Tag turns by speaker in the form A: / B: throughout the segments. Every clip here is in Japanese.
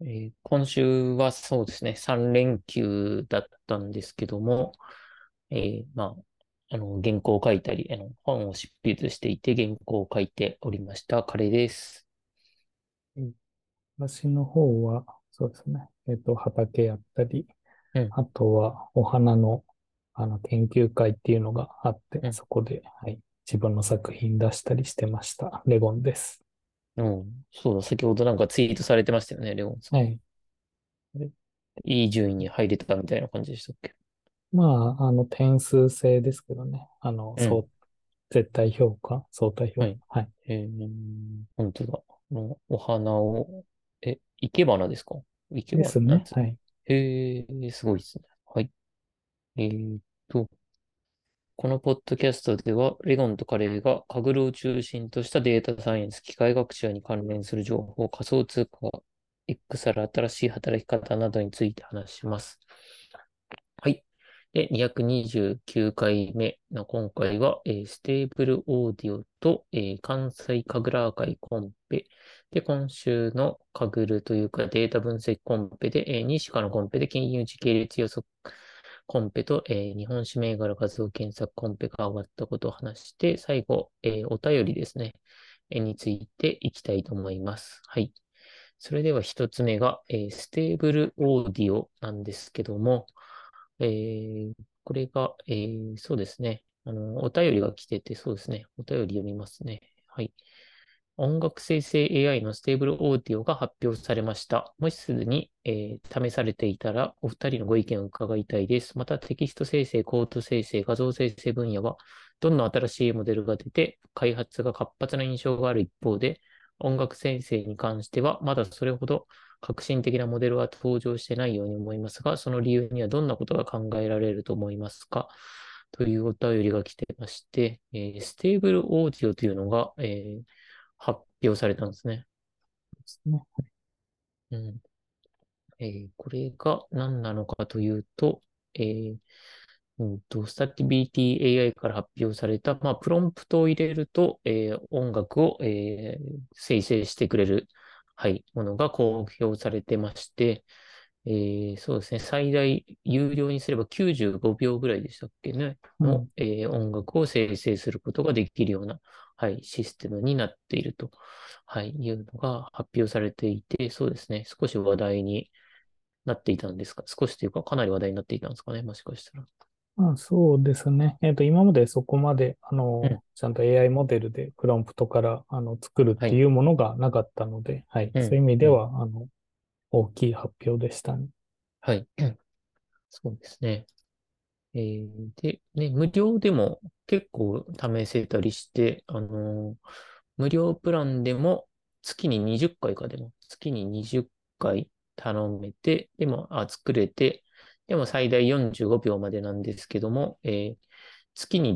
A: 今週はそうですね、3連休だったんですけども、原稿を書いたり、本を執筆していて原稿を書いておりました、彼です。
B: うん私の方は、そうですね。畑やったり、
A: うん、
B: あとはお花の、研究会っていうのがあって、
A: うん、
B: そこで、はい、自分の作品出したりしてました。レゴンです。
A: うん。そうだ、先ほどなんかツイートされてましたよね、レオンさ
B: はい。
A: ん。いい順位に入れたみたいな感じでしたっけ？
B: まあ、点数制ですけどね。
A: うん。
B: 絶対評価、相対評価。
A: はい。
B: はい。
A: 本当だ。お花を、生け花ですか？生け花、
B: ですね。
A: なんつうの？
B: はい。
A: すごいですね。はい。えーっと、このポッドキャストでは、レゴンとカレーがカグルを中心としたデータサイエンス、機械学習に関連する情報、仮想通貨、XR、新しい働き方などについて話します。はい。で、229回目の今回は、ステーブルオーディオと、関西神楽会コンペ。で、今週のカグルというかデータ分析コンペで、西科のコンペで金融時系列予測コンペと、日本指銘柄画像検索コンペが終わったことを話して、最後、お便りですね、についていきたいと思います。はい。それでは一つ目が、ステーブルオーディオなんですけども、えーこれが、そうですね。お便りが来てて、そうですね。お便り読みますね。はい。音楽生成 AI のステーブルオーディオが発表されました。もしすでに、試されていたら、お二人のご意見を伺いたいです。また、テキスト生成、コード生成、画像生成分野は、どんな新しいモデルが出て、開発が活発な印象がある一方で、音楽生成に関しては、まだそれほど革新的なモデルは登場してないように思いますが、その理由にはどんなことが考えられると思いますかというお便りが来てまして、ステーブルオーディオというのが、発表されたんですね。
B: ですね。
A: うん。これが何なのかというと、えースタティビティ AI から発表された、まあ、プロンプトを入れると、音楽を、生成してくれる、はい、ものが公表されてまして、そうですね、最大有料にすれば95秒ぐらいでしたっけね、の、
B: うん。
A: 音楽を生成することができるような、はい、システムになっていると、はい、いうのが発表されていて、そうですね、少し話題になっていたんですか？少しというか、かなり話題になっていたんですかね、もしかしたら。
B: まあ、そうですね。今までそこまで、
A: うん、
B: ちゃんと AI モデルでプロンプトから、作るっ
A: はい。
B: ていうものがなかったので、はい。
A: うん、
B: そういう意味
A: うん、
B: では、大きい発表でしたね。
A: はい。うん、そうですね。で、ね、無料でも結構試せたりして、無料プランでも月に20回かいかでも、月に20回頼めて、でも、作れて、でも最大45秒までなんですけども、月に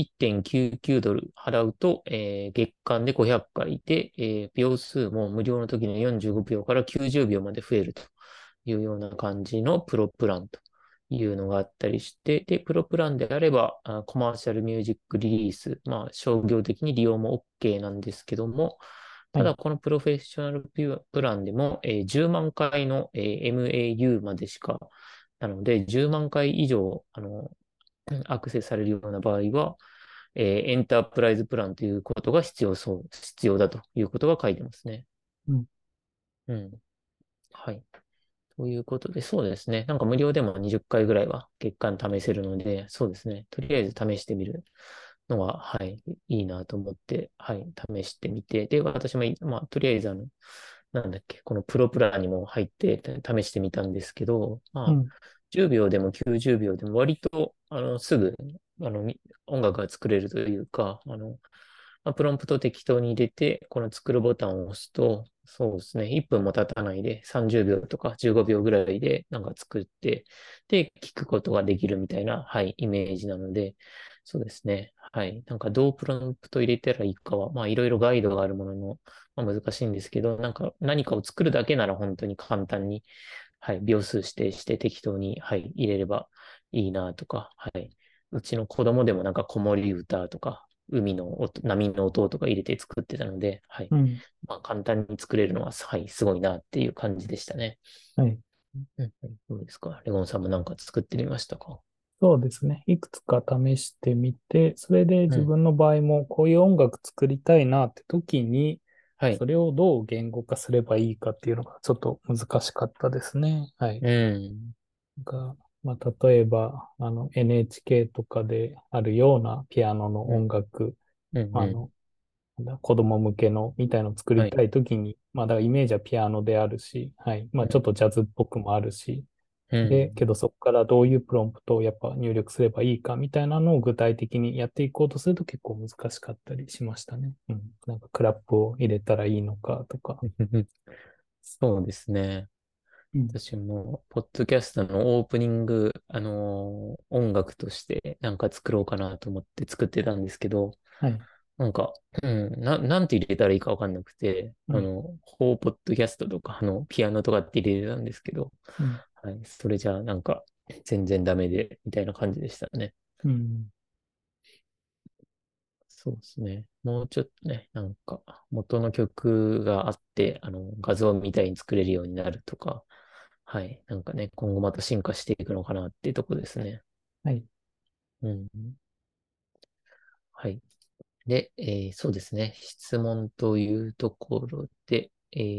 A: 11.99ドル払うと、月間で500回で、秒数も無料の時の45秒から90秒まで増えるというような感じのプロプランというのがあったりして、で、プロプランであれば、コマーシャルミュージックリリース、まあ、商業的に利用も OK なんですけども、
B: はい。
A: ただ、このプロフェッショナルプランでも、10万回の、MAU までしか、なので、10万回以上、アクセスされるような場合は、エンタープライズプランということが必要だということが書いてますね。
B: うん。
A: うん。はい。ということで、そうですね。なんか無料でも20回ぐらいは月間試せるので、そうですね。とりあえず試してみるのは、はい、いいなと思って、はい、試してみて、で、私も、まあ、とりあえずなんだっけ、このプロプラにも入って試してみたんですけど、まあ、
B: うん。
A: 10秒でも90秒でも割と、すぐ、音楽が作れるというか、プロンプトを適当に入れて、この作るボタンを押すと、そうですね、1分も経たないで30秒とか15秒ぐらいでなんか作って、で、聞くことができるみたいな、はい、イメージなので、そうですね。はい。なんかどうプロンプト入れたらいいかは、まあいろいろガイドがあるものの、まあ、難しいんですけど、なんか何かを作るだけなら本当に簡単に、はい、秒数指定して適当に、はい、入れればいいなとか、はい。うちの子供でもなんか子守歌とか、 海の音、波の音とか入れて作ってたので、はい。
B: うん。
A: まあ、簡単に作れるのは、はい、すごいなっていう感じでしたね。
B: はい。
A: うんどうですかレゴンさんもなんか作ってみましたか？
B: そうですね。いくつか試してみて、それで
A: うん。
B: 自分の場合もこういう音楽作りたいなって時に、
A: はい。
B: それをどう言語化すればいいかっていうのがちょっと難しかったですね。はい。
A: うん。
B: まあ、例えば、NHK とかであるようなピアノの
A: うん。
B: 音楽、
A: うん。うん。
B: あの、子供向けのみたいのを作
A: はい。
B: りたいときに、まあ、だからイメージはピアノであるし、はい。まあ、ちょっ
A: うん。
B: とジャズっぽくもあるし、で、
A: うん。
B: けどそこからどういうプロンプトをやっぱ入力すればいいかみたいなのを具体的にやっていこうとすると結構難しかったりしましたね。うん。なんかクラップを入れたらいいのかとか。
A: そうですね。
B: うん。
A: 私も、ポッドキャストのオープニング、音楽としてなんか作ろうかなと思って作ってたんですけど、
B: はい。
A: なんか、なんて入れたらいいかわかんなくて、
B: うん。
A: ホーポッドキャストとか、ピアノとかって入れてたんですけど、
B: うん。
A: はい、それじゃあなんか、全然ダメで、みたいな感じでしたね。
B: うん。
A: そうですね。もうちょっとね、なんか、元の曲があって、画像みたいに作れるようになるとか、はい。なんかね、今後また進化していくのかなっていうところですね。
B: はい。
A: うん。はい。で、そうですね。質問というところで、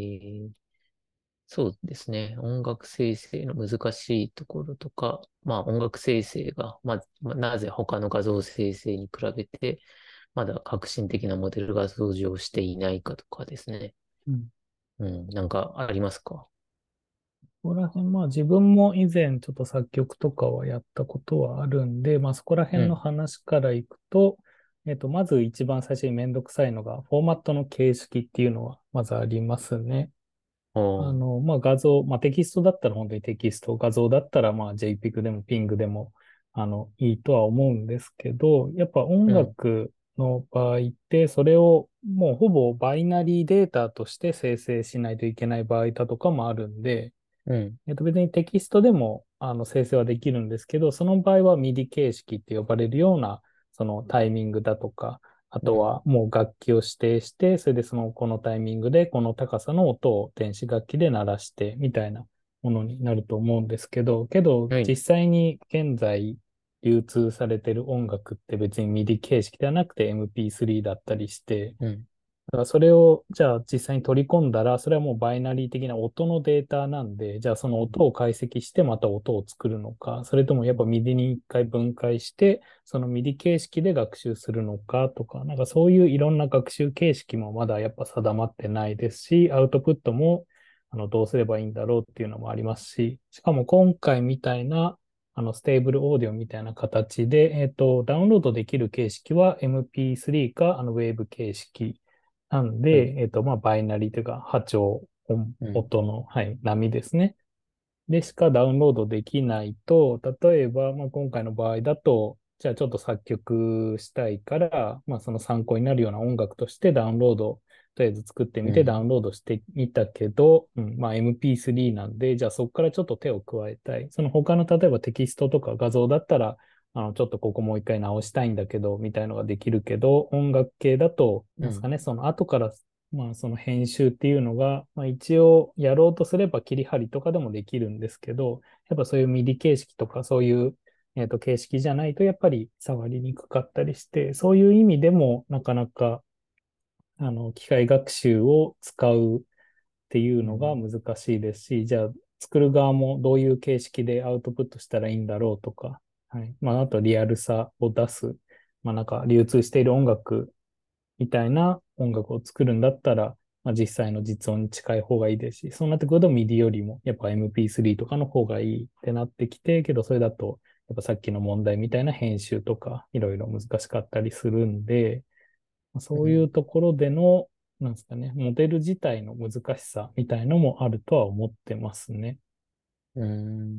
A: そうですね。音楽生成の難しいところとか、まあ音楽生成が、なぜ他の画像生成に比べて、まだ革新的なモデルが登場していないかとかですね。
B: うん。
A: うん、なんかありますか？
B: ここら辺、まあ自分も以前ちょっと作曲とかはやったことはあるんで、まあそこら辺の
A: うん。
B: 話からいくと、まず一番最初にめんどくさいのが、フォーマットの形式っていうのはまずありますね。
A: おー、
B: まあ画像、まあテキストだったら本当にテキスト、画像だったらまあ JPEG でも PNG でも、いいとは思うんですけど、やっぱ音
A: うん、
B: 楽の場合って、それをもうほぼバイナリーデータとして生成しないといけない場合だとかもあるんで、
A: うん、
B: 別にテキストでも生成はできるんですけど、その場合は MIDI 形式って呼ばれるような、そのタイミングだとか、あと
A: うん、
B: はもう楽器を指定して、それでそのこのタイミングでこの高さの音を電子楽器で鳴らしてみたいなものになると思うんですけど、
A: はい、
B: 実際に現在流通されている音楽って別に MIDI 形式ではなくて MP3 だったりして、
A: うん、
B: だからそれを、じゃあ実際に取り込んだら、それはもうバイナリー的な音のデータなんで、じゃあその音を解析してまた音を作るのか、それともやっぱ MIDI に一回分解して、その MIDI 形式で学習するのかとか、なんかそういういろんな学習形式もまだやっぱ定まってないですし、アウトプットもどうすればいいんだろうっていうのもありますし、しかも今回みたいなステーブルオーディオみたいな形で、ダウンロードできる形式は MP3 かウェーブ形式なん
A: はい、
B: で、まあ、バイナリーというか、波長、
A: うん、
B: 音の、はい、波ですね。でしかダウンロードできないと、例えば、まあ、今回の場合だと、じゃあちょっと作曲したいから、まあ、その参考になるような音楽としてダウンロード、とりあえず作ってみてダウン
A: うん、
B: ロードしてみたけど、まあ MP3 なんで、じゃあそこからちょっと手を加えたい。その他の例えばテキストとか画像だったら、ちょっとここもう一回直したいんだけど、みたいのができるけど、音楽系だと、
A: うん、
B: なんですかね、その後からまあ、その編集っていうのが、まあ、一応やろうとすれば切り張りとかでもできるんですけど、やっぱそういうミディ形式とかそういう、形式じゃないとやっぱり触りにくかったりして、そういう意味でもなかなか、機械学習を使うっていうのが
A: うん、
B: 難しいですし、じゃあ作る側もどういう形式でアウトプットしたらいいんだろうとか、はい。まあ、あとリアルさを出す。まあ、なんか流通している音楽みたいな音楽を作るんだったら、まあ、実際の実音に近い方がいいですし、そうなってくると MIDI よりもやっぱ MP3 とかの方がいいってなってきて、けどそれだとやっぱさっきの問題みたいな編集とかいろいろ難しかったりするんで、まあそういうところでの、なんですかね、モデル自体の難しさみたいのもあるとは思ってますね。
A: うん、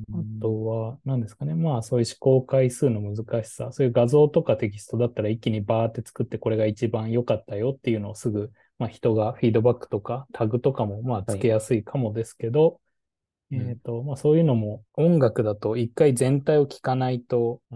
B: あとは、何ですかね。まあ、そういう思考回数の難しさ。そういう画像とかテキストだったら一気にバーって作ってこれが一番良かったよっていうのをすぐ、まあ、人がフィードバックとかタグとかもまあ
A: はい、
B: つけやすいかもですけど、
A: うん、
B: まあそういうのも音楽だと一回全体を聞かないと、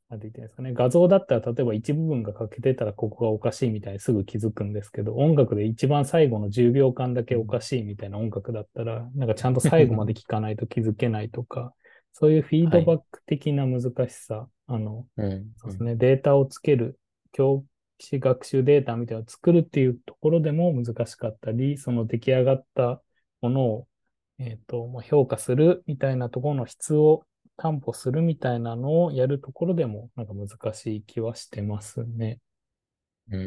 B: なんて言ってんですかね。画像だったら例えば一部分が欠けてたらここがおかしいみたいにすぐ気づくんですけど、音楽で一番最後の10秒間だけおか
A: うん。
B: しいみたいな音楽だったら、なんかちゃんと最後まで聞かないと気づけないとか、そういうフィー
A: はい。
B: ドバック的な難しさ、
A: うん。うん。
B: そうですね、データをつける、教師学習データみたいなのを作るっていうところでも難しかったり、その出来上がったものを、まあ評価するみたいなところの質を担保するみたいなのをやるところでもなんか難しい気はしてますね。
A: うん。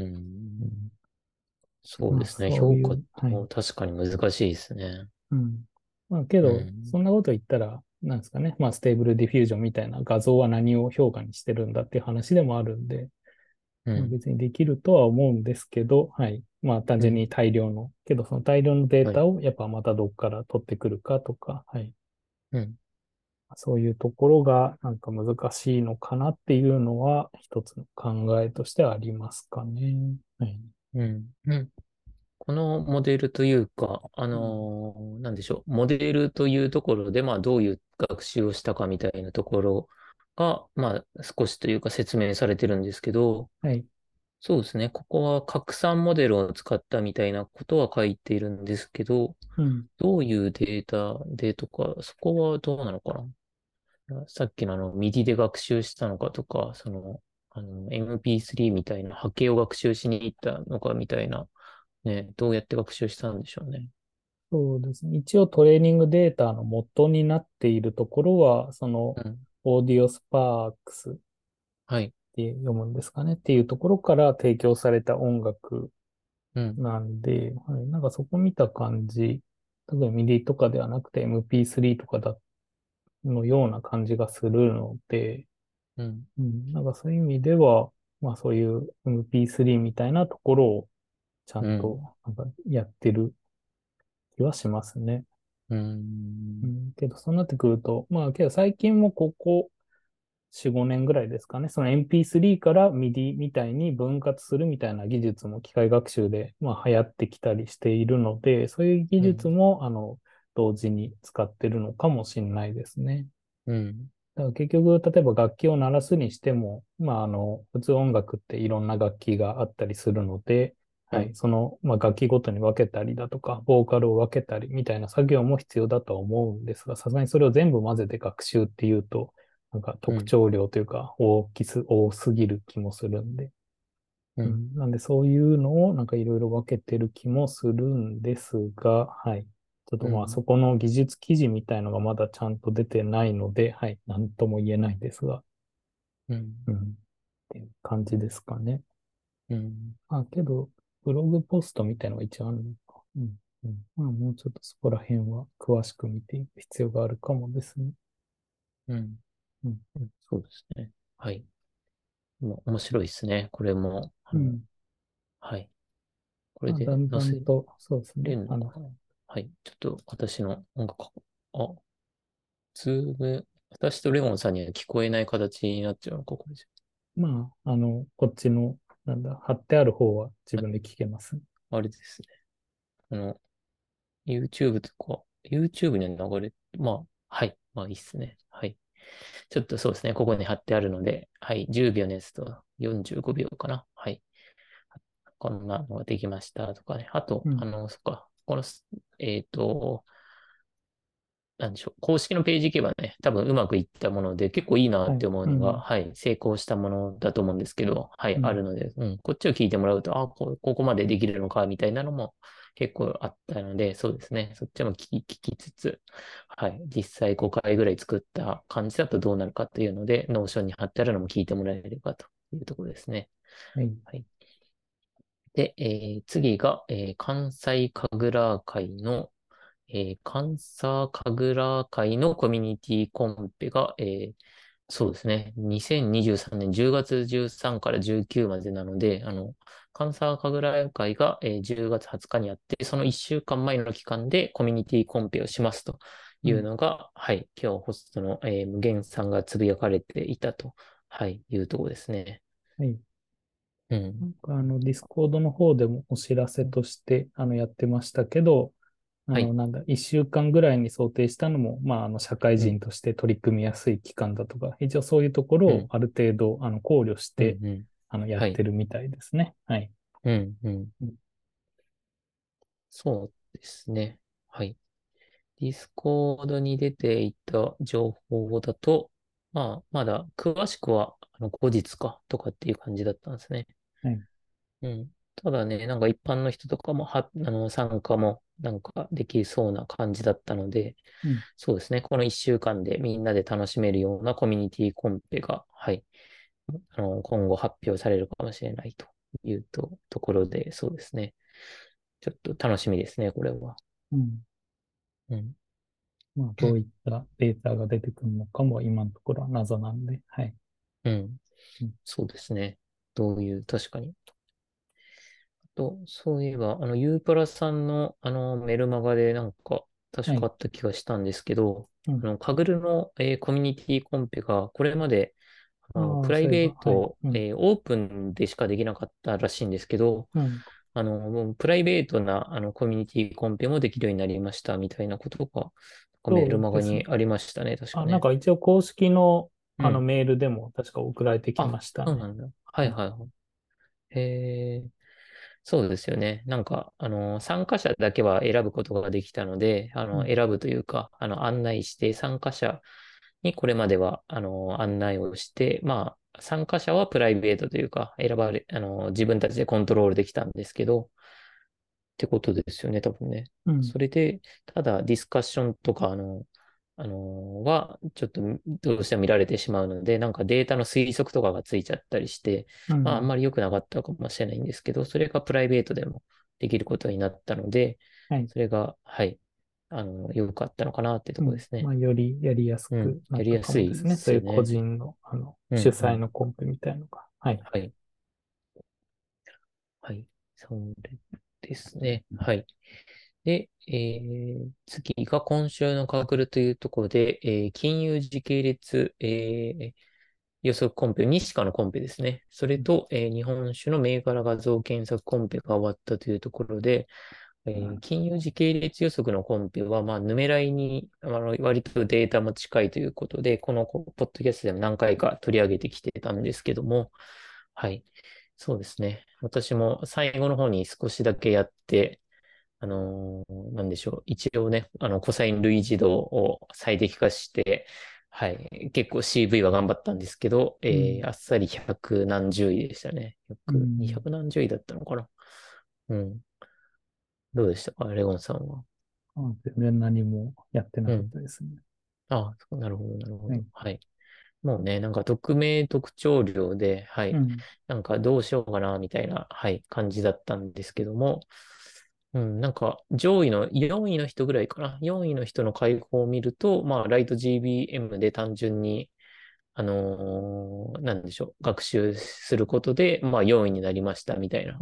B: うん、まあ
A: そうですね。評価
B: そういう、はい。
A: も確かに難しいですね。
B: うん。まあけど、
A: うん。
B: そんなこと言ったら、なんですかね。まあステーブルディフュージョンみたいな画像は何を評価にしてるんだっていう話でもあるんで、まあ、
A: うん。
B: 別にできるとは思うんですけど、はい。まあ単
A: うん。
B: 純に大量の、けどその大量のデー
A: はい。
B: タをやっぱまたどっから取ってくるかとか、はい。
A: うん。
B: そういうところがなんか難しいのかなっていうのは一つの考えとしてはありますかね。はい。
A: うん。うん。このモデルというか、
B: うん。
A: なんでしょう。モデルというところで、まあ、どういう学習をしたかみたいなところが、まあ、少しというか説明されてるんですけど、
B: はい。
A: そうですね。ここは拡散モデルを使ったみたいなことは書いているんですけど、
B: うん。
A: どういうデータでとか、そこはどうなのかな。さっきのミディで学習したのかとか、MP3 みたいな波形を学習しに行ったのかみたいな、ね、どうやって学習したんでしょうね。
B: そうですね。一応トレーニングデータの元になっているところは、その、
A: うん。
B: オーディオスパークスっ
A: はい。
B: て読むんですかねっていうところから提供された音楽
A: うん。
B: なんで、はい、なんかそこ見た感じ、例えばミディとかではなくて MP3 とかのような感じがするので、
A: うん。
B: うん、なんかそういう意味では、まあそういう MP3 みたいなところをちゃんと
A: うん。
B: なんかやってる気はしますね。
A: うん。
B: うん、けどそうなってくると、まあけど最近もここ4、5年ぐらいですかね、その MP3 から MIDI みたいに分割するみたいな技術も機械学習で、まあ、流行ってきたりしているので、そういう技
A: うん。
B: 術も同時に使ってるのかもしれないですね。
A: うん。
B: だから結局、例えば楽器を鳴らすにしても、まあ、普通音楽っていろんな楽器があったりするので、はい、
A: はい。
B: その、まあ、楽器ごとに分けたりだとか、ボーカルを分けたりみたいな作業も必要だとは思うんですが、さすがにそれを全部混ぜて学習っていうと、なんか
A: うん。
B: 特徴量というか、多すぎる気もするんで。
A: うん。
B: うん、なんでそういうのをなんかいろいろ分けてる気もするんですが、はい。ちょっとまあそ
A: うん。
B: この技術記事みたいのがまだちゃんと出てないので、はい。なんとも言えないですが、
A: うん。
B: うん。っていう感じですかね。
A: うん。
B: あ、けど、ブログポストみたいのが一応あるのか。うん。うん。まあもうちょっとそこら辺は詳しく見ていく必要があるかもですね。
A: うん。
B: うん。
A: そうですね。はい。面白いですね。これも、
B: うん。
A: はい。これ
B: まあだんだ
A: で載せ
B: んと、そうですね。
A: れるのかな。はい。ちょっと私の音楽、あ、ズーム、私とレモンさんには聞こえない形になっちゃうのか、これじ
B: まあ、こっちの、なんだ、貼ってある方は自
A: ゃ。
B: 分で聞けますね。
A: あれですね。あの、YouTube とか、YouTube には流れ、まあ、はい。まあいいっすね。はい。ちょっとそうですね。ここに貼ってあるので、はい。10秒のやつと45秒かな。はい。こんなのができましたとかね。あと、
B: うん。
A: そっか。このえっと、なんでしょう。公式のページ行けばね、多分うまくいったもので、結構いいな
B: はい。
A: って思うのが、
B: うん。
A: はい、成功したものだと思うんですけど、はい、
B: うん。
A: あるので、うん、こっちを聞いてもらうと、ここまでできるのか、みたいなのも結構あったので、そうですね。そっちも聞きつつ、はい、実際5回ぐらい作った感じだとどうなるかっていうので、ノーションに貼ってあるのも聞いてもらえればというところですね。
B: はい。
A: はい。で、次が、関西神楽会の、関西神楽会のコミュニティコンペが、そうですね。2023年10月13から19までなので、関西神楽会が、10月20日にあって、その1週間前の期間でコミュニティコンペをしますと
B: うん。
A: いうのが、はい、今日ホストの、無限さんがつぶやかれていたと、はい、いうところですね。
B: はい。
A: うん。
B: なんかディスコードの方でもお知らせとして、やってましたけど、
A: はい。
B: なんだ、一週間ぐらいに想定したのも、社会
A: うん、
B: 人として取り組みやすい期間だとか、一応そういうところ
A: うん、
B: をある程度、考慮し
A: うん、
B: て、
A: うん。
B: やっ
A: はい。
B: てるみたいですね。はい。
A: うん、うん。
B: うん。
A: そうですね。はい。ディスコードに出ていた情報だと、まあ、まだ詳しくは、後日かとかっていう感じだったんですね。
B: はい。
A: うん。ただね、なんか一般の人とかも、参加もなんかできそうな感じだったので、
B: うん。
A: そうですね。この一週間でみんなで楽しめるようなコミュニティコンペが、はい、今後発表されるかもしれないというところで、そうですね。ちょっと楽しみですね、これは。
B: うん。
A: うん。
B: どういったデータが出てくるのかも今のところは謎なんで、はい。
A: うん。
B: うん。
A: そうですね。どういう、確かに。そういえば、ユープラさんの、メルマガでなんか、確
B: はい。
A: かあった気がしたんですけど、
B: うん。
A: カグルの、コミュニティコンペが、これまで、
B: ああ、
A: プライ
B: そういえば、はい。
A: ベート、
B: うん。
A: オープンでしかできなかったらしいんですけど、
B: うん。
A: もうプライベートな、コミュニティコンペもできるようになりました、みたいなことが、なんかメルマガ
B: そうですね。
A: にありましたね、確かね。
B: 一応公式の、
A: うん。
B: メールでも確か送られてき
A: あ、
B: ましたね。
A: そうなんだ。は
B: はい。
A: いはいはい。そうですよね。なんか、参加者だけは選ぶことができたので、
B: うん。
A: 選ぶというか、案内して参加者にこれまでは、案内をして、まあ、参加者はプライベートというか、選ばれ、自分たちでコントロールできたんですけど、ってことですよね、多分ね。
B: うん。
A: それで、ただディスカッションとか、は、ちょっとどうしても見られてしまうので、なんかデータの推測とかがついちゃったりして、まあ、あん
B: うん。
A: まり良くなかったかもしれないんですけど、それがプライベートでもできることになったので、
B: はい。
A: それが、はい、良かったのかなってと
B: うん。
A: ころですね。
B: よりやりやす
A: うん、
B: くなった
A: やりやすいで
B: かもですね。そういう個
A: すよね。
B: 人の、主
A: うん、うん。
B: 催のコンペみたいのが。はい。
A: はい、はい。それですね。はい。で、次が今週のカークルというところで、金融時系列、予測コンペ、ニシカのコンペですね。それ
B: うん。
A: と、日本酒の銘柄画像検索コンペが終わったというところで、金融時系列予測のコンペは、まあ、ヌメライに、割とデータも近いということで、このポッドキャストでも何回か取り上げてきてたんですけども、はい。そうですね。私も最後の方に少しだけやって、なんでしょう。一応ね、コサイン類似度を最適化して、はい。結構 CV は頑張ったんですけど、
B: うん。
A: あっさり100何十位でしたね。
B: う
A: 100、
B: ん。
A: 200何十位だったのかな。うん。どうでしたか、レゴンさんは。
B: 全然何もやってなかっ
A: うん。
B: たですね。
A: ああ、なるほど、なるほど。
B: はい。
A: はい。もうね、なんか匿名特徴量で、はい。
B: うん。
A: なんかどうしようかな、みたいな、はい、感じだったんですけども、うん、なんか上位の4位の人ぐらいかな。4位の人の解放を見ると、まあ、ライト GBM で単純に、なんでしょう、学習することで、まあ、4位になりましたみたいな、
B: うん。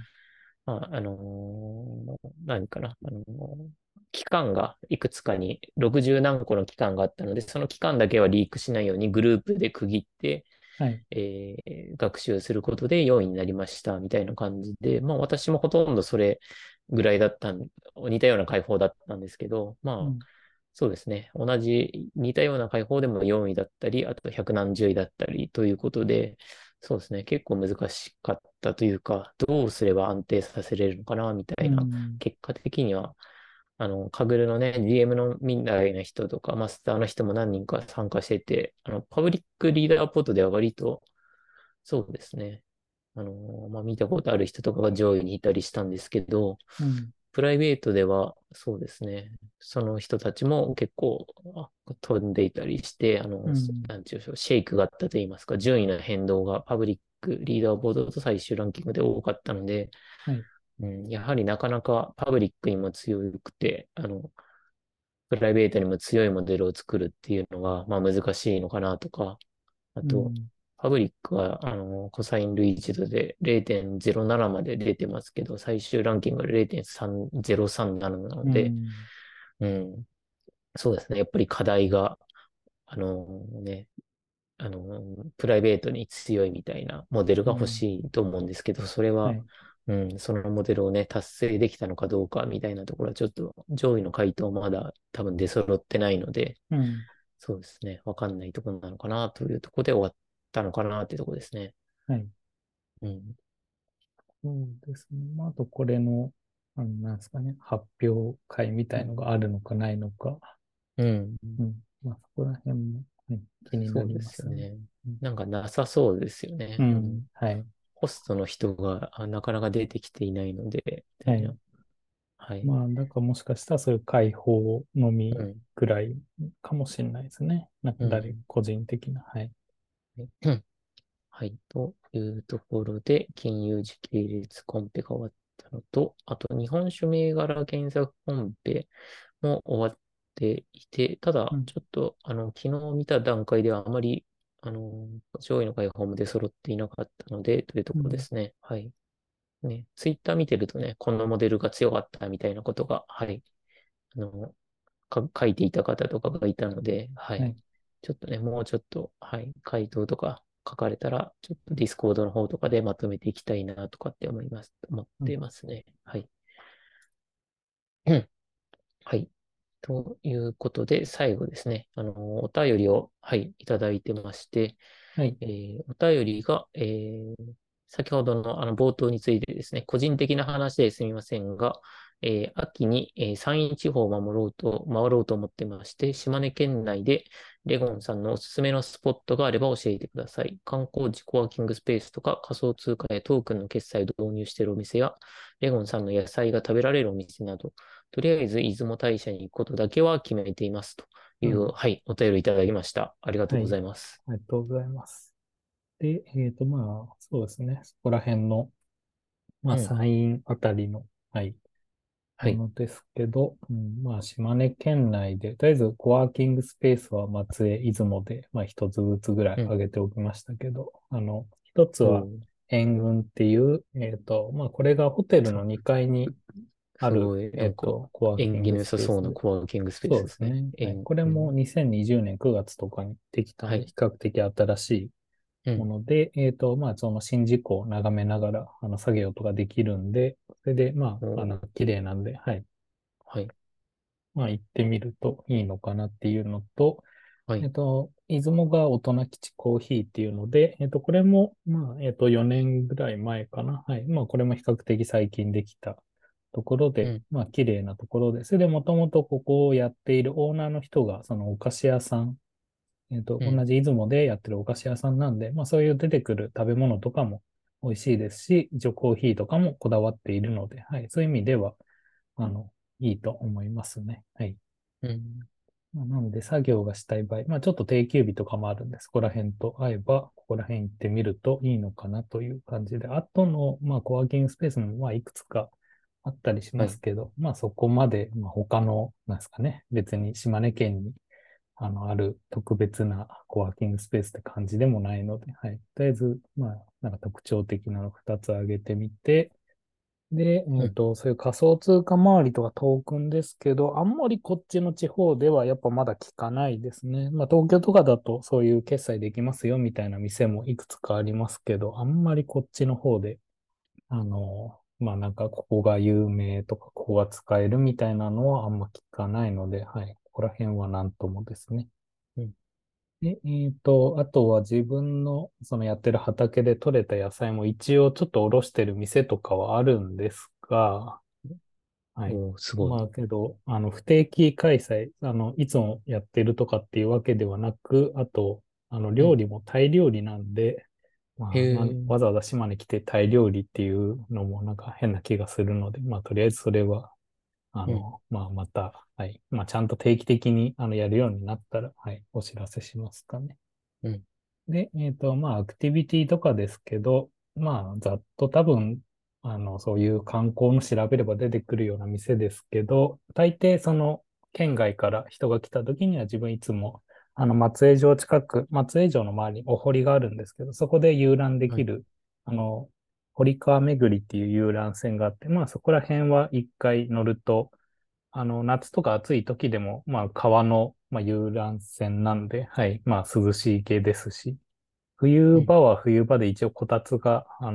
A: まあ、何かな、期間がいくつかに、60何個の期間があったので、その期間だけはリークしないようにグループで区切って、
B: はい。
A: 学習することで4位になりましたみたいな感じで、まあ私もほとんどそれぐらいだった似たような解放だったんですけど、まあ
B: うん。
A: そうですね。同じ似たような解放でも4位だったり、あと100何十位だったりということで、そうですね。結構難しかったというか、どうすれば安定させれるのかなみた
B: う
A: いな、
B: ん。
A: 結果的にはカグルのね、DM のみたいな人とか、マスターの人も何人か参加してて、パブリックリーダーポートでは割と、そうですね。まあ、見たことある人とかが上位にいたりしたんですけど、
B: うん。
A: プライベートでは、そうですね。その人たちも結構飛んでいたりして、
B: うん。
A: なんていうんでしょう、シェイクがあったといいますか、順位の変動がパブリックリーダーボードと最終ランキングで多かったので、
B: はい。
A: うん、やはりなかなかパブリックにも強くて、プライベートにも強いモデルを作るっていうのが、まあ難しいのかなとか、あと、
B: うん。
A: パブリックは、コサイン類似度で0.07まで出てますけど、最終ランキングが0.3037なの
B: う
A: で、
B: ん。
A: うん、そうですね。やっぱり課題が、ね、プライベートに強いみたいなモデルが欲
B: うん。
A: しいと思うんですけど、それは
B: はい。
A: そのモデルをね、達成できたのかどうかみたいなところはちょっと上位の回答まだ多分出揃ってないので、
B: うん。
A: そうですね。わかんないところなのかなというところで終わったのかなっていうところですね。
B: はい。
A: うん。
B: そうですね。まあ、あとこれの、なんですかね、発表会みたいのがあるのかないのか。
A: うん。
B: うん。まあ、そこら辺も、はい、気にな
A: そうで
B: りますね。
A: すよね。
B: うん。
A: なんかなさそうですよね。
B: うん。はい。
A: ホストの人がなかなか出てきていないので、み
B: はい。
A: たいな。はい。
B: まあ、だからもしかしたらそういう解放のみ
A: うん。
B: ぐらいかもしれないですね。なんか
A: うん。
B: 個人的な。はい。
A: うんはい。というところで、金融時系列コンペが終わったのと、あと日本酒銘柄検索コンペも終わっていて、ただ、
B: うん。
A: ちょっと、昨日見た段階ではあまり、上位の開放も出揃っていなかったので、というところで
B: うん。
A: すね。はい。ね、ツイッター見てるとね、このモデルが強かったみたいなことが、はい、あの、書いていた方とかがいたので、はい。
B: はい。
A: ちょっとね、もうちょっと、はい、回答とか書かれたら、ちょっとディスコードの方とかでまとめていきたいなとかって思っ
B: うん。
A: てますね。はい。うんはい。ということで、最後ですね。お便りを、はい、いただいてまして、
B: はい。
A: お便りが、先ほどの冒頭についてですね、個人的な話ですみませんが、秋に、山陰地方を回ろうと思ってまして、島根県内でレゴンさんのおすすめのスポットがあれば教えてください。観光地、コワーキングスペースとか仮想通貨やトークンの決済を導入しているお店や、レゴンさんの野菜が食べられるお店など、とりあえず出雲大社に行くことだけは決めていますという、
B: うん。
A: はい、お便りいただきました。ありがとうご
B: はい。
A: ざいます。
B: ありがとうございます。で、まあ、そうですね。そこら辺の、まあ、
A: うん。
B: 山陰あたりの、はい、
A: はい。
B: ものですけど、まあ、島根県内で、とりあえずコワーキングスペースは松江、出雲で、まあ、一つずつぐらい
A: うん。
B: 挙げておきましたけど、一つは
A: おー
B: 援軍っていう、まあ、これがホテルの
A: そう。
B: 2階にある、
A: すごい、なんか、
B: コワーキング
A: 縁起の良さ
B: スペースで、
A: そうなコワーキングスペースですね。
B: そうですね。はい。これも2020年9月とかにできたんで、
A: はい。
B: 比較的新しい
A: うん。
B: もので、まあ、その宍道湖を眺めながら、作業とかできるんで、それで、まあ、
A: おー
B: 綺麗なんで、はい。
A: はい。
B: まあ、行ってみるといいのかなっていうのと、
A: はい。
B: 出雲が大人吉コーヒーっていうので、これも、まあ、4年ぐらい前かな。はい。まあ、これも比較的最近できたところで、
A: うん。
B: まあ、綺麗なところで、それでもともとここをやっているオーナーの人が、そのお菓子屋さん、
A: うん。
B: 同じ出雲でやってるお菓子屋さんなんで、まあそういう出てくる食べ物とかも美味しいですし、一応コーヒーとかもこだわっているので、はい、そういう意味では、あの、いいと思いますね。はい。
A: うん。
B: まあ、なので作業がしたい場合、まあちょっと定休日とかもあるんで、そこら辺と合えば、ここら辺行ってみるといいのかなという感じで、あとの、まあコワーキングスペースも、まあいくつかあったりし
A: はい。
B: ますけど、まあそこまで、まあ他の、なんですかね、別に島根県にある特別なコワーキングスペースって感じでもないので、はい。とりあえず、まあ、なんか特徴的なの2つ挙げてみて、で、
A: うん。
B: そういう仮想通貨周りとかトークンですけど、あんまりこっちの地方ではやっぱまだ聞かないですね。まあ、東京とかだとそういう決済できますよみたいな店もいくつかありますけど、あんまりこっちの方で、まあなんかここが有名とか、ここが使えるみたいなのはあんま聞かないので、はい。ここら辺はなんともですね。
A: うん。
B: で、あとは自分のそのやってる畑で採れた野菜も一応ちょっとおろしてる店とかはあるんですが、はい。
A: おー、すごい。
B: まあけど、不定期開催、いつもやってるとかっていうわけではなく、あと、
A: うん。
B: 料理もタイ料理なんで、
A: へ
B: まあ、
A: え。
B: わざわざ島に来てタイ料理っていうのもなんか変な気がするので、まあとりあえずそれは、
A: うん。
B: まあまた、はい。まあちゃんと定期的にやるようになったら、はい、お知らせしますかね。
A: うん。
B: で、まあ、アクティビティとかですけど、まあ、ざっと多分、そういう観光の調べれば出てくるような店ですけど、大抵その、県外から人が来た時には自分いつも、松江城近く、松江城の周りにお堀があるんですけど、そこで遊覧で
A: はい。
B: きる、堀川巡りっていう遊覧船があって、まあ、そこら辺は一回乗ると、夏とか暑い時でも、まあ、川の、まあ、遊覧船なんで、はい、まあ、涼しい系ですし、冬
A: うん。
B: 場は冬場で一応こたつが、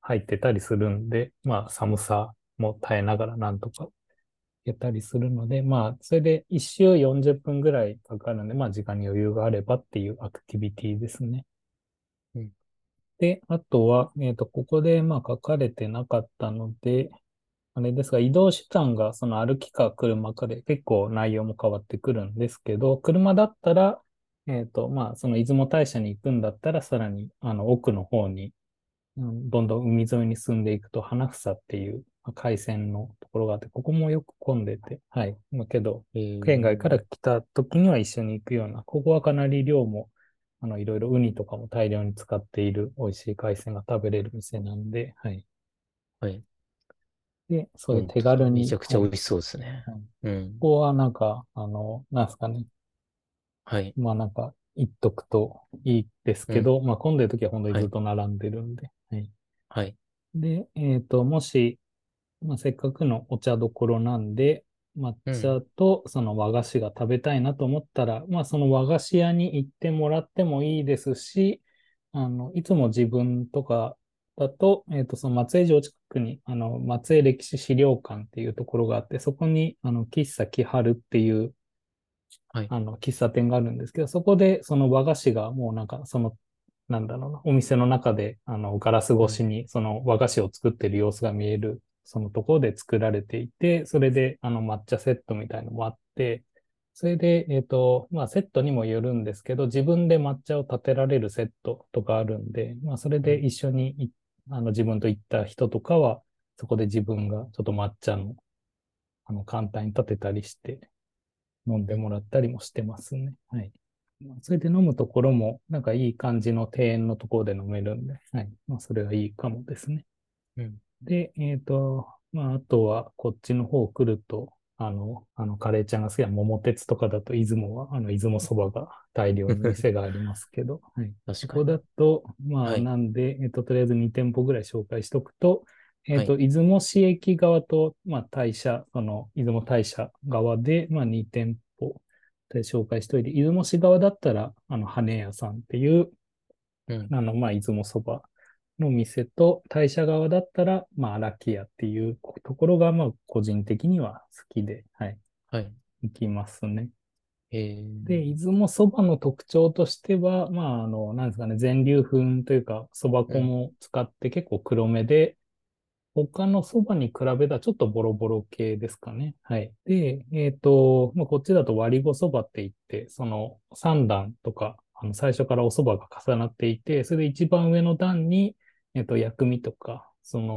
B: 入ってたりするんで、まあ寒さも耐えながらなんとかやったりするので、まあそれで一周40分ぐらいかかるんで、まあ時間に余裕があればっていうアクティビティですね。
A: うん。
B: で、あとは、ここでまあ書かれてなかったので、あれですが、移動手段がその歩きか車かで結構内容も変わってくるんですけど、車だったら、まあ、その出雲大社に行くんだったら、さらに、奥の方に、どんどん海沿いに進んでいくと、花房っていう海鮮のところがあって、ここもよく混んでて、はい。まあ、けど、
A: え
B: 県外から
A: ー、
B: 来た時には一緒に行くような、ここはかなり量も、いろいろウニとかも大量に使っている美味しい海鮮が食べれる店なんで、はい。
A: はい。
B: で、そういう手
A: 本当だ。
B: 軽に、
A: めちゃくち
B: はい。
A: ゃ美味しそうですね。
B: はい、
A: うん。
B: ここはなんか、なんすかね。
A: はい。
B: まあなんか、行っとくといいです
A: うん。
B: けど、まあ混んでる時は本当に
A: はい。
B: ずっと並んでるんで。はい。
A: はい。
B: で、もし、まあせっかくのお茶どころなんで、抹
A: うん。
B: 茶とその和菓子が食べたいなと思ったら、まあその和菓子屋に行ってもらってもいいですし、いつも自分とかだと、その松江城近くに、松江歴史資料館っていうところがあって、そこに、喫茶木春っていう、
A: はい。
B: 喫茶店があるんですけど、そこでその和菓子がもうなんか、なんだろうな、お店の中で、ガラス越
A: はい。
B: しにその和菓子を作ってる様子が見える、そのところで作られていて、それで、抹茶セットみたいのもあって、それで、まあ、セットにもよるんですけど、自分で抹茶を立てられるセットとかあるんで、まあ、それで
A: うん。
B: 一緒に自分と行った人とかは、そこで自分がちょっと抹茶の、簡単に立てたりして、飲んで
A: うん。
B: もらったりもしてますね。はい。それで飲むところも、なんかいい感じの庭園のところで飲めるんで、はい。まあ、それはいいかもですね。
A: うん。
B: で、まあ、あとは、こっちの方来ると、カレーちゃんが好きな桃鉄とかだと、出雲は、出雲そばが大量に店がありますけど、はい。ここだ
A: 確かに。
B: と、まあ、
A: はい。
B: なんで、とりあえず2店舗ぐらい紹介しとくと、
A: はい。
B: 出雲市駅側と、まあ、大社、出雲大社側で、まあ、2店舗で紹介しといて、出雲市側だったら、羽屋さんっていう、
A: うん。
B: まあ、出雲そばの店と、大社側だったら、まあ、荒木屋っていうところが、まあ、個人的には好きで、はい、
A: はい。
B: 行きますね。
A: え
B: で、
A: ー、
B: 出雲そばの特徴としては、まあ、なんですかね、全粒粉というか、そば粉
A: うん。
B: も使って結構黒めで、他のそばに比べたらちょっとボロボロ系ですかね。はい。で、まあ、こっちだと割りごそばって言って、その3段とか、最初からお蕎麦が重なっていて、それで一番上の段に、薬味とか、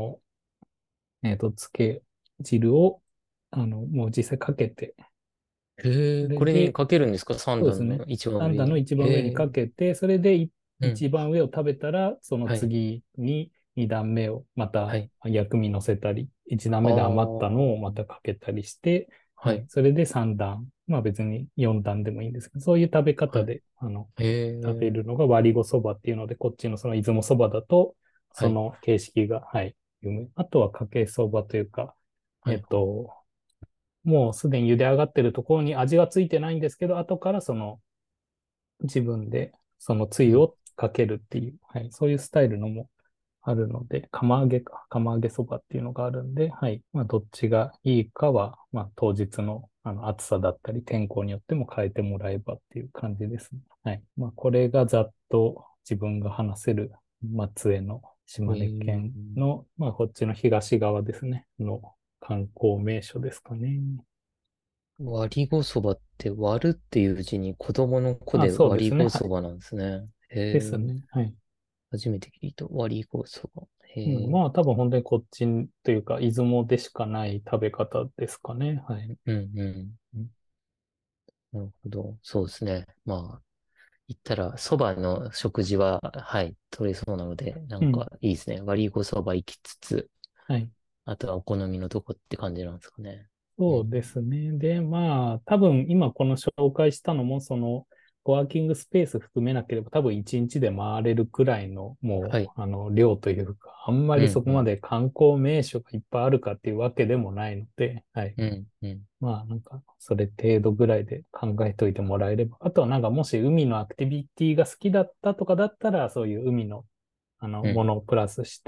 B: つけ汁を、もう実際かけて、そ
A: これに
B: れで、
A: かけるんですか？ 3 段
B: そうですね。
A: の一番
B: 3段の
A: 上に。
B: 一番上にかけて、それで
A: うん。
B: 一番上を食べたら、その
A: はい。
B: 次に二段目をまた
A: はい。
B: 薬味乗せたり、一段
A: あ
B: 目で余ったのをま
A: あ。
B: たかけたりして、はい。
A: はい。
B: それで三段。まあ別に四段でもいいんですけど、そういう食べ
A: はい。
B: 方で、食べる
A: えー、
B: のが割りごそばっていうので、こっちのその出雲そばだと、
A: はい。
B: その形式が、はい、有名。あとはかけそばというか、えっ
A: はい。
B: と、もうすでに茹で上がってるところに味はついてないんですけど、後からその自分でそのつ
A: うん。
B: ゆをかけるっていう、はい、そういうスタイルのもあるので、釜揚げか、釜揚げそばっていうのがあるんで、はい、まあ、どっちがいいかは、まあ、当日の暑さだったり天候によっても変えてもらえばっていう感じですね。はい。まあ、これがざっと自分が話せる松江の
A: え
B: 島根県
A: ー、
B: の、まあ、こっちの東側ですね、の観光名所ですかね。
A: 割りごそばって割るっていう字に子供の子
B: あ、
A: で割り
B: そうですね。はい。
A: ごそばなんですね。
B: ですね。はい。
A: 初めて聞いた。割りごそば。
B: うん、まあ多分本当にこっちというか、出雲でしかない食べ方ですかね。はい。
A: うんうん。なるほど。そうですね。まあ、言ったら、そばの食事は、はい、取れそうなので、な
B: うん。
A: んかいいですね。割りごそば行きつつ、
B: はい。
A: あとはお好みのとこって感じなんですかね。う
B: そうで
A: ん。
B: すね。で、まあ、多分今この紹介したのも、コワーキングスペース含めなければ多分一日で回れるくらいの、も
A: はい。
B: う、量というか、あんま
A: うんうん。
B: りそこまで観光名所がいっぱいあるかっていうわけでもないので、はい。
A: うんうん。
B: まあ、なんか、それ程度ぐらいで考えといてもらえれば。あとはなんか、もし海のアクティビティが好きだったとかだったら、そういう海の、
A: うん。
B: ものをプラスして、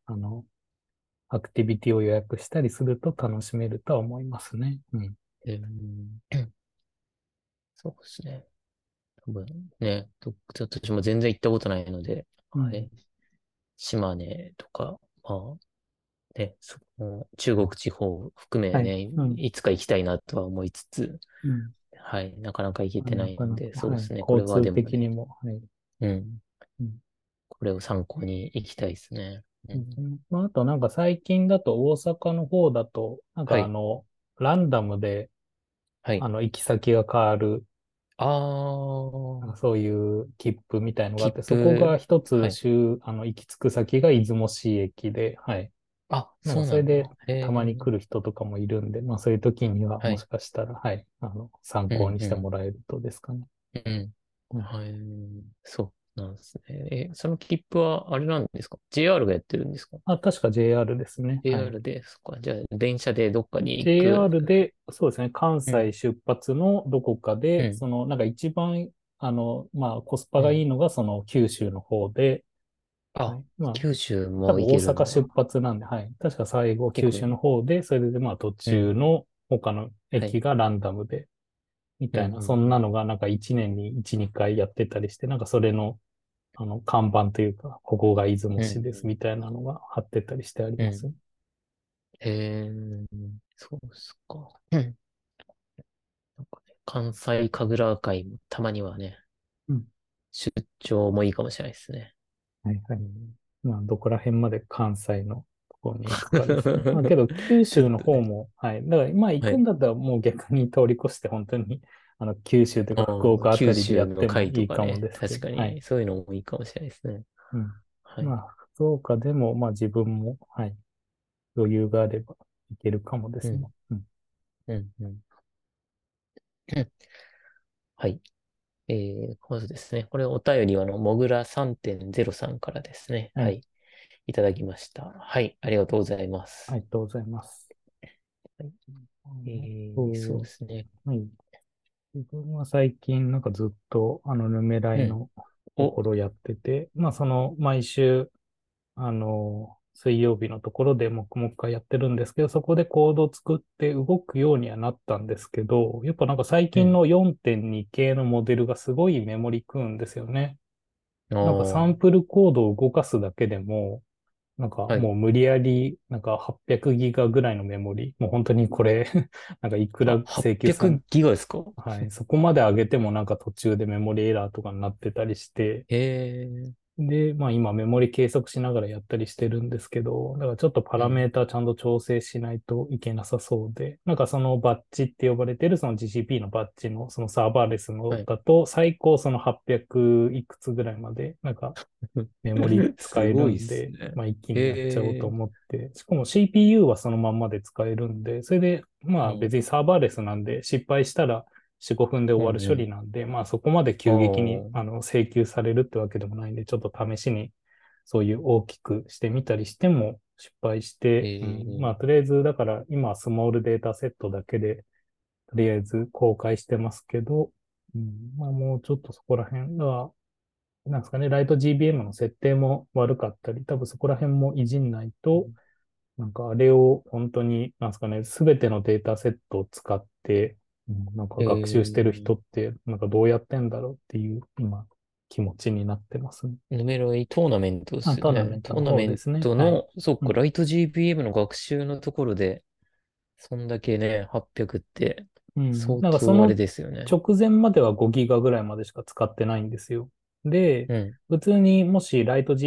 B: アクティビティを予約したりすると楽しめるとは思いますね。うん。
A: えーそうですね。多分ね、ちょっと私も全然行ったことないので、
B: うん。
A: はい。島根とか、まあね、その中国地方含め
B: はい。
A: ね、
B: うん。
A: いつか行きたいなとは思いつつ、
B: うん。
A: はい、なかなか行けてな
B: な
A: いんで、
B: かなか、はい。
A: そうですね。これは
B: 交通
A: でもね、
B: 的にも、はい。
A: うん、
B: うん。
A: これを参考に行きたいですね。うん、
B: ですね。まあ、あとなんか最近だと大阪の方だと、なん
A: はい、
B: かランダムで、
A: はい。
B: 行き先が変わる、
A: あー、
B: そういう切符みたいのがあっ
A: 切
B: て、そこが
A: 符、
B: 一つ
A: はい。
B: 行き着く先が出雲市駅で、はい。
A: あ、
B: なんか
A: そうなんだ。
B: それでたまに来る人とかもいるんで、まあそういう時にはもし
A: はい。
B: かしたら、はい、参
A: うん、
B: 考にして
A: うん、
B: もらえるとですかね。
A: うん。
B: うん。
A: はい。そうなんですね。その切符はあれなんですか？ JR がやってるんですか？
B: あ、確か JR ですね。はい。
A: JR で、そっか。じゃあ、電車でどっかに行く。
B: JR で、そうですね、関
A: うん、
B: 西出発のどこかで、
A: うん、
B: なんか一番、まあコスパ
A: うん。
B: がいいのがその九州の方で、は
A: あ、
B: い。まあ
A: 九州も行
B: 多分大
A: けるんだ。
B: 阪出発なんで、はい。確か最後
A: 結構、
B: 九州の方で、それでまあ途
A: うん。
B: 中の他の
A: はい。
B: 駅がランダムで、み
A: うん、
B: たいな、
A: うん、
B: そんなのがなんか1年に1、2回やってたりして、なんかそれの、看板というか、ここが出雲
A: うん、
B: 市ですみたいなのが貼ってたりしてあり
A: うん。
B: ます。
A: へえ、そうっすか。うん。なんかね、関西神楽会もたまにはね、
B: うん。
A: 出張もいいかもしれないですね。
B: はいはい。
A: うん。
B: まあ、どこら辺まで関西のところに行くかですね。まあ、けど、九州の
A: ちょっとね。
B: 方も、はい。だから、まあ、行
A: はい。
B: くんだったらもう逆に通り越して、本当に、九州というか福
A: ああ、
B: 岡あた
A: 九
B: りでやっても
A: 州の会
B: いいかも
A: とかね。
B: ですけど、はい。
A: 確かに、そういうのもいいかもしれないですね。
B: うん。
A: はい。
B: まあ、福岡でも、まあ、自分も、はい。余裕があれば行けるかもですね。
A: うん、
B: うん。
A: うん、うん。うんはい。まずですね。これお便りはもぐら3.0さんからですね。
B: はい。
A: はい。いただきました。はい。ありがとうございます。
B: ありがとうございます。
A: はい、
B: あ
A: そうで
B: と、
A: すね。
B: はい。自分は最近なんかずっとヌメラ
A: うん。
B: イのと
A: お、
B: ころやってて、まあその毎週水曜日のところで黙々会やってるんですけど、そこでコードを作って動くようにはなったんですけど、やっぱなんか最
A: うん。
B: 近の4.2系のモデルがすごいメモリ食うんですよね。
A: あ
B: なんかサン
A: あ、
B: プルコードを動かすだけでも、なんか
A: はい。
B: もう無理やり、なんか800ギガぐらいのメモリ、もう本当にこれなんかいくら請求さ
A: 800
B: れ、
A: ギガですか？
B: はい、そこまで上げてもなんか途中でメモリエラーとかになってたりして、
A: へえ、
B: で、まあ今メモリ計測しながらやったりしてるんですけど、だからちょっとパ
A: うん。
B: ラメータちゃんと調整しないといけなさそうで、なんかそのバッジって呼ばれてるその GCP のバッジのそのサーバーレスの
A: はい。
B: だと最高その800いくつぐらいまでなんかメモリ使える
A: すごいっ
B: んで、
A: すね。
B: まあ一気にやっちゃおうと
A: へえ、
B: 思って、しかも CPU はそのまんまで使えるんで、それでま
A: うん。
B: あ別にサーバーレスなんで失敗したら4、5分で終わる処
A: うんうん。
B: 理なんで、まあそこまで
A: あ
B: 急激に
A: あ、
B: 請求されるってわけでもないんで、ちょっと試しにそういう大きくしてみたりしても失敗して、うん、まあと
A: ええ、
B: りあえずだ今はスモールデータセットだけでとりあえず公開してますけど、うん、まあもうちょっとそこら辺がなんですかね、ライト GBM の設定も悪かったり、多分そこら辺もいじんないと、なんかあれを本当に、なんですかね、すべてのデータセットを使って、なんか
A: え
B: 学習してる
A: え、
B: 人って、なんかどうやってんだろうっていう、今、気持ちになってますね。
A: ヌメロイトーナメントで
B: あ、
A: すよね。
B: トーナメントの
A: トーナメン
B: 方ですね。はい。
A: トの、そっか、
B: うん。
A: ライト GPM の学習のところで、そんだけね、800って
B: うん。
A: 相
B: なんかその
A: 当あれですよね。
B: 直前までは5ギガぐらいまでしか使ってないんですよ。で、
A: うん。
B: 普通にもしライト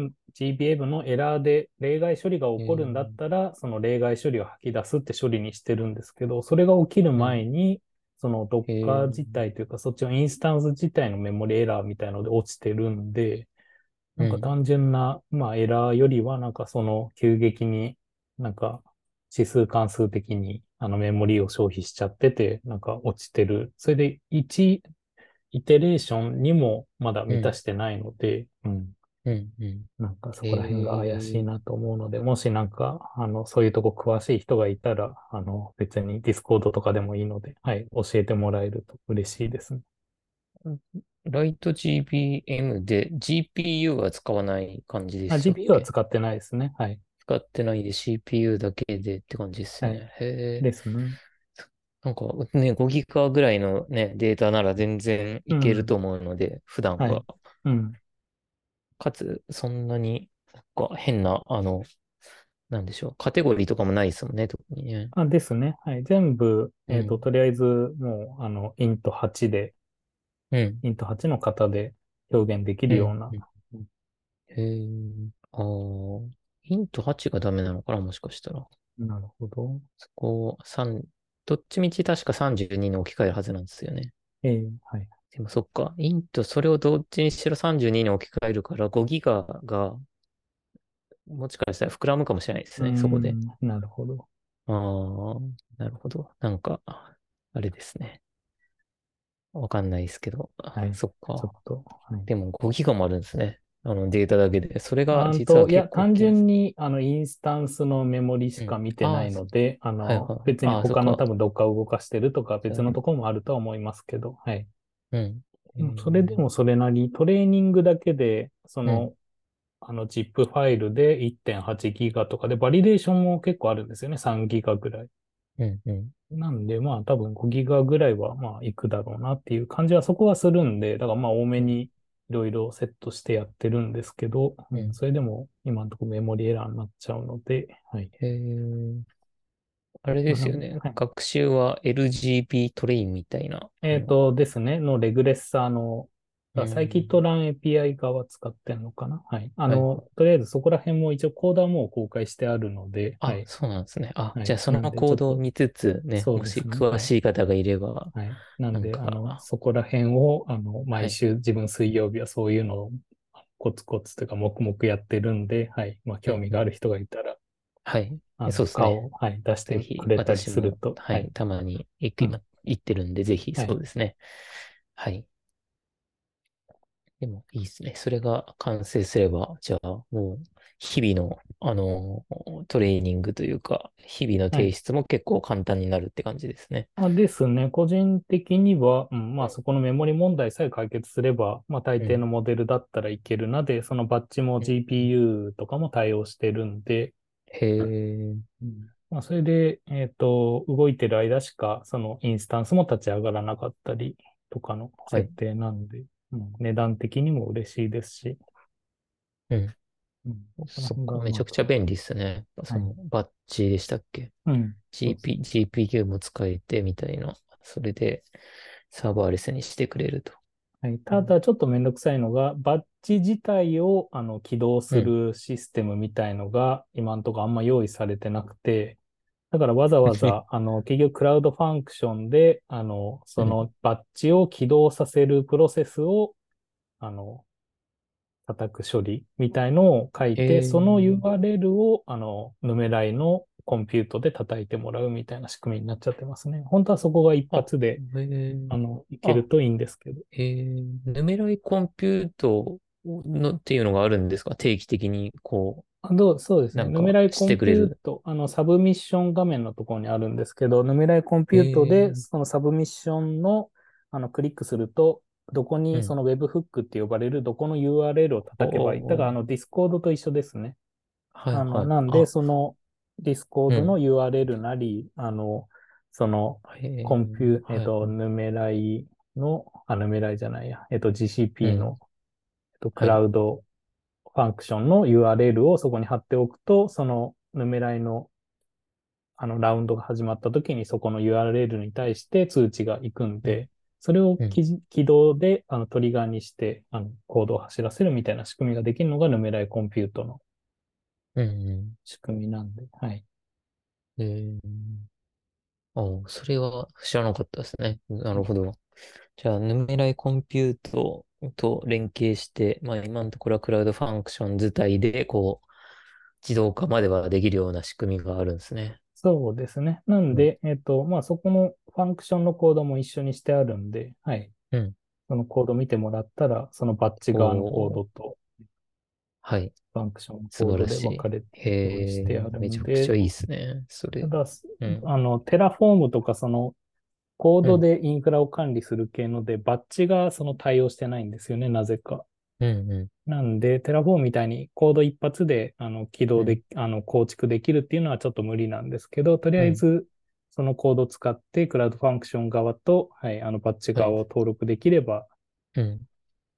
B: GBM のエラーで例外処理が起こるんだっ
A: えー、
B: たら、その例外処理を吐き出すって処理にしてるんですけど、それが起きる
A: うん。
B: 前に、その
A: え
B: Docker
A: ー、
B: 自体というか、そっちのインスタンス自体のメモリエラーみたいので落ちてるんで、
A: うん。
B: なんか単純な、まあエラーよりは、なんかその急激になんか指数関数的にメモリを消費しちゃってて、なんか落ちてる。それで1イテレーションにもまだ満た
A: うん。
B: してないので、うん。
A: うん。うん。
B: なんかそ
A: え
B: こら辺が怪しい
A: ー、
B: なと思うので、もしなんか、そういうとこ詳しい人がいたら、別にディスコードとかでもいいので、はい、教えてもらえると嬉しいですね。
A: ライト GBM で GPU は使わない感じで
B: あ、
A: したっ
B: GPU は
A: け？
B: 使ってないですね。はい。
A: 使ってないで CPU だけでって感じです
B: はい。
A: ね。へえ。
B: ですね。
A: なんかね、5ギガぐらいのね、データなら全然いけると
B: うん。
A: 思うので、普段は。
B: はい。うん。
A: かつ、そんなに、なんか変な、なんでしょう。カテゴリーとかもないですもんね、特にね。
B: あ、ですね。はい。全部、
A: うん。
B: とりあえず、もう、イント8で、
A: うん。
B: イント8の型で表現でき
A: うん。
B: るような。
A: うん。へえ。ああ。イント8がダメなのかな、もしかしたら。
B: なるほど。
A: そこ、3、どっちみち確か32に置き換えるはずなんですよね。
B: はい。
A: でもそっか、イント、それをどっちにしろ32に置き換えるから5ギガがもしかしたら膨らむかもしれないですね、そこで。
B: なるほど。
A: ああ、なるほど。なんか、あれですね。わかんないですけど。
B: はい。
A: そっか。
B: ちょっと、はい。
A: でも5ギガもあるんですね。データだけで。それが実は
B: いや、
A: 結構大
B: 単
A: きいんです。
B: 純に、インスタンスのメモリし
A: うん。
B: か見てな
A: ああ、
B: いので、
A: はいはいはい。
B: 別に
A: ああ、そっか。
B: 他の多分どっかを動かしてるとか別の
A: うん。
B: ところもあるとは思いますけど、はい。
A: うん。
B: それでもそれなり、トレーニングだけで、
A: うん。
B: ZIP ファイルで1.8ギガとかで、バリデーションも結構あるんですよね。3ギガぐらい。
A: うん。うん。
B: なんで、まあ多分5ギガぐらいはまあ行くだろうなっていう感じはそこはするんで、だからまあ多め
A: うん。
B: にいろいろセットしてやってるんですけど、
A: うん
B: それでも今のところメモリエラーになっちゃうので、はい。
A: へえ。あれで
B: まあ、
A: すよね。
B: はい。
A: 学習は LGB トレインみたいな。
B: ですね、のレグレッサーの、
A: う
B: サイキット
A: ん。
B: ラン API 側使ってんのかな。はい。
A: はいはい。
B: とりあえずそこら辺も一応コーダーも公開してあるので、は
A: あ、
B: い。
A: そうなんですね。あ、
B: はい。
A: じゃあその
B: なんでちょっと、
A: コードを見つつね、
B: そう
A: もし
B: ですね。はい。
A: 詳しい方がいれば、
B: はい。なん
A: なん
B: で、
A: か、
B: そこら辺を、
A: はい。
B: 毎週自分水曜日はそういうのをコツコツというか黙々やってるんで、はい。まあ、
A: うんうん。
B: 興味がある人がいたら、
A: はい。そうですね。
B: 顔を、はい、出してく
A: ぜひ、
B: れたり
A: 私も、
B: すると、
A: はい、
B: はい。
A: たまに
B: うん。
A: 行ってるんで、ぜひ、
B: はい。
A: そうですね。はい。でも、いいですね。それが完成すれば、じゃあ、もう、日々の、トレーニングというか、日々の
B: はい。
A: 提出も結構簡単になるって感じですね。
B: ですね。個人的には、まあそこのメモリ問題さえ解決すれば、まあ大
A: うん。
B: 抵のモデルだったらいけるなで、そのバッジも
A: うん。
B: GPU とかも対応してるんで、
A: へえ、
B: まあそれで、動いてる間しか、そのインスタンスも立ち上がらなかったりとかの設
A: はい。
B: 定なんで、値段的にも嬉しいですし、
A: うん。
B: その
A: そっか、
B: 辺がう
A: めちゃくちゃ
B: まく、
A: 便利ですね。
B: はい。
A: バッジでしたっけ？
B: うん。そうですね。
A: GPU も使えてみたいな。それで、サーバーレスにしてくれると。
B: はい。た
A: うん。
B: だ、ちょっとめんどくさいのが、バッジ自体を起動す
A: うん。
B: るシステムみたいのが、今のところあんま用意されてなくて、だからわざわざ、結局クラウドファンクションで、そ
A: うん。
B: のバッジを起動させるプロセスを、あの、叩く処理みたいのを書い
A: へ
B: て、その
A: え、
B: URL を、ヌメライのコンピュートで叩いてもらうみたいな仕組みになっちゃってますね。本当はそこが一
A: あ、
B: 発で、
A: へえ、
B: いける
A: あ、
B: といいんですけど。
A: ヌメライコンピュートっていうのがあるんですか？定期的に、
B: そうですね。
A: なんか
B: ヌメライ
A: し
B: コンピ
A: てくれる。
B: ュート、サブミッション画面のところにあるんですけど、ヌメライコンピ
A: へ
B: ュートで、
A: え、
B: そのサブミッションの、クリックすると、どこに、そ
A: うん。
B: の Webhook って呼ばれるどこの URL を叩けばいい。だから、
A: おー、
B: Discord と一緒ですね。
A: はいはい。
B: なんで、
A: あ、
B: その
A: う
B: Discord の
A: ん。
B: URL なり、その、
A: へえ、
B: コンピュ、
A: はいはい。
B: ヌメライの、ヌメライじゃないや、
A: う
B: GCP
A: ん。
B: の、ク
A: はい。
B: ラウドファンクションの URL をそこに貼っておくと、そのヌメライのラウンドが始まった時にそこの URL に対して通知が行くん
A: うん。
B: で、それを
A: うん。
B: 起動でトリガーにして、コードを走らせるみたいな仕組みができるのがヌメライコンピュートの
A: うん。
B: 仕組みなんで、はい。
A: えー、それは知らなかったですね。なるほど。じゃあ、ヌメライコンピュートと連携して、まあ今のところはクラウドファンクション自体で、自動化まではできるような仕組みがあるんですね。
B: そうですね。なん
A: うん。
B: で、まあ、そこのファンクションのコードも一緒にしてあるんで、はい。
A: うん。
B: そのコード見てもらったら、そのバッチ側のコー
A: おー、
B: ドと
A: はい。
B: ファンクションの
A: 素晴
B: コード
A: らしい。
B: で分かれて用意し
A: へえ、
B: てある
A: めち
B: んで、
A: ゃくちゃいいですね。それ。
B: ただ、
A: うん。
B: テラフォームとか、 コード
A: うん、
B: でインフラを管理する系ので、バッチがその対応してないんですよね、なぜか。
A: うん、う
B: なんで、テラフォームみたいにコード一発で起動
A: ん、
B: で、構築できるっていうのはちょっと無理なんですけど、とりあ
A: うん、
B: えずそのコードを使ってクラウドファンクション側と、はい、バッチ
A: はい、
B: 側を登録できれば、
A: うん。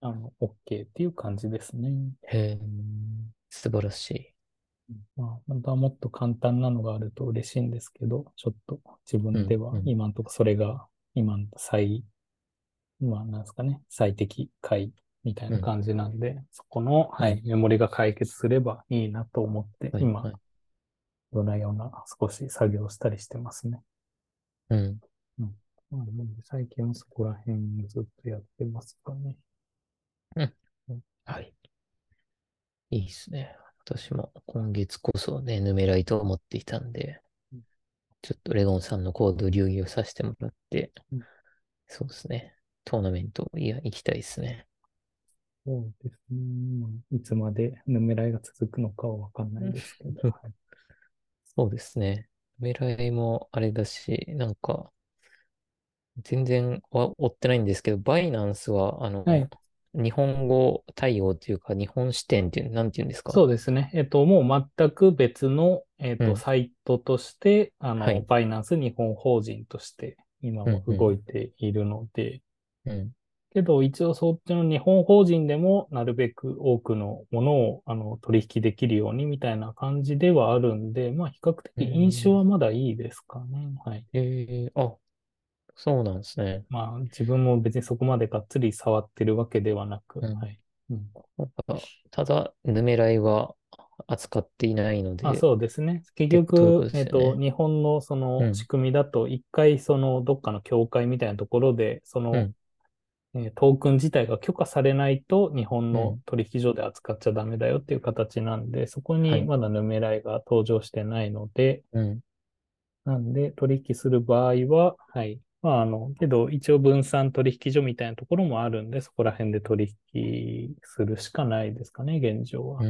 B: OK っていう感じですね。
A: へえ、素晴らしい。
B: まあ、本当はもっと簡単なのがあると嬉しいんですけど、ちょっと自
A: うん、
B: 分では
A: うん、
B: 今のところそれが今のまあ、なんですかね、最適解みたい
A: うん。
B: な感じなんで、そこの、はい、
A: うん。
B: メモリが解決すればいいなと思って、
A: はい、
B: 今、
A: はい。
B: 夜な夜な少し作業したりしてますね。
A: うん。
B: うん。まあ、なんで最近はそこら辺ずっとやってますかね。
A: うん。はい。いいっすね。私も今月こそね、ヌメライトを持っていたんで、ちょっとレゴンさんのコード流儀をさせてもらって、
B: うん、
A: そうですね。トーナメント、いや、行きたいですね。
B: そうですね。まあいつまでヌメライが続くのかはわかんな
A: うん。
B: いですけど。はい。
A: そうですね。ヌメライもあれだし、なんか、全然追ってないんですけど、バイナンスは、
B: はい。
A: 日本語対応というか、日本視点っていう、なんていうんですか？
B: そうですね。もう全く別の、
A: うん。
B: サイトとして、
A: はい。
B: バイナンス日本法人として今は
A: うん、うん、
B: 動いているので、
A: うん。
B: けど一応そっちの日本法人でもなるべく多くのものを取引できるようにみたいな感じではあるんで、まあ比較
A: え
B: 的印象
A: ー、
B: はまだいいですかね。はい。
A: あ、そうなんですね。
B: まあ自分も別にそこまでがっつり触ってるわけではなく、
A: うん。
B: はい。うん。
A: なんかただ、ヌメライは扱っていないの
B: あ、
A: で、っ
B: そうですね。結
A: てこと
B: 局、
A: ですよね。
B: 日本のその仕
A: うん、
B: 組みだと、一回そのどっかの協会みたいなところで、
A: うん、
B: トークン自体が許可されないと日本の
A: うん。
B: 取引所で扱っちゃダメだよっていう形なんで、そこ
A: はい。
B: にまだヌメライが登場してないので、
A: うん、
B: なんで取引する場合は、はい。まあ、けど一応分散取引所みたいなところもあるんで、そこら辺で取引するしかないですかね、現状は。
A: うん、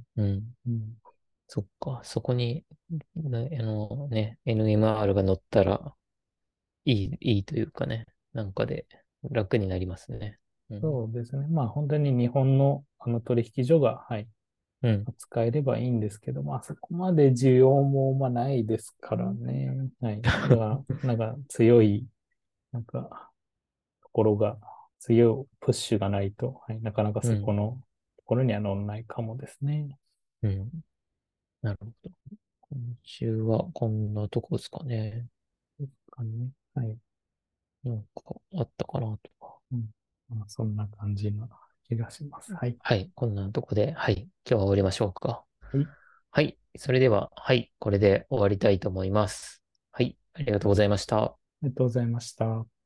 A: うん。
B: うん。
A: そっか。そこに、ね、NMR が乗ったらいいというかね。なんかで楽になりますね。うん、
B: そうですね。まあ本当に日本の取引所が、はい、
A: うん、
B: 使えればいいんですけど、まあそこまで需要もまあないですからね。はい。だから、なんか強い、なんか、ところが、強いプッシュがないと、はい、なかなか
A: うん、
B: そこのところには乗らないかもですね。
A: うん。なるほど。今週はこんなとこですかね。
B: ですかね。はい。
A: なんかあったかなとか。
B: うん。まあ、そんな感じな気がします。はい。
A: はい。こんなとこで、はい。今日は終わりましょうか。
B: はい。
A: はい。それでは、はい。これで終わりたいと思います。はい。ありがとうございました。
B: ありがとうございました。